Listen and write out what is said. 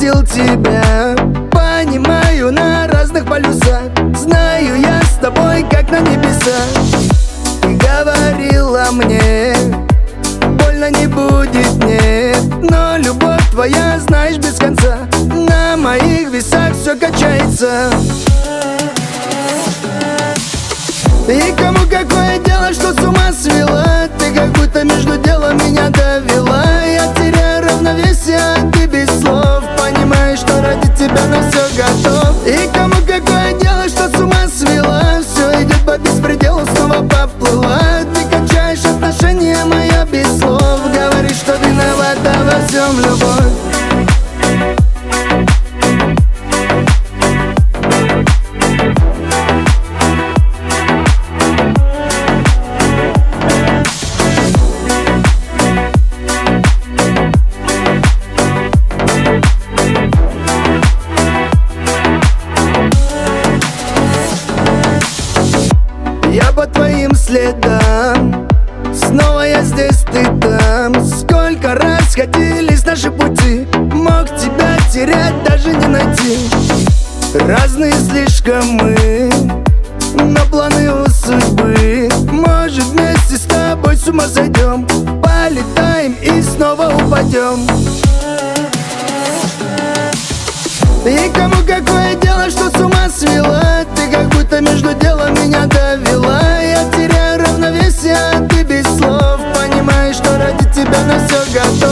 видел тебя, понимаю на разных полюсах. Знаю я с тобой как на небесах. Ты говорила мне, больно не будет, нет. Но любовь твоя, знаешь, без конца. На моих весах все качается. И кому какое дело, что с ума свела? Ты как будто между делом меня довела. Я теряю равновесие, а ты без слов. Понимаешь, что ради тебя на все готов. И кому какое дело, что с ума свела? Все идет по беспределу, снова поплыла. Ты качаешь отношения моя без слов. Говоришь, что виновата во всем любовь. Я по твоим следам, снова я здесь, ты там. Сколько раз сходились наши пути, мог тебя терять, даже не найти. Разные слишком мы, но планы у судьбы. Может, вместе с тобой с ума сойдем, полетаем и снова упадем. И кому какое дело, что с ума свела? Ты как будто между делом меня довела. Я теряю равновесие, а ты без слов. Понимаешь, что ради тебя на все готов.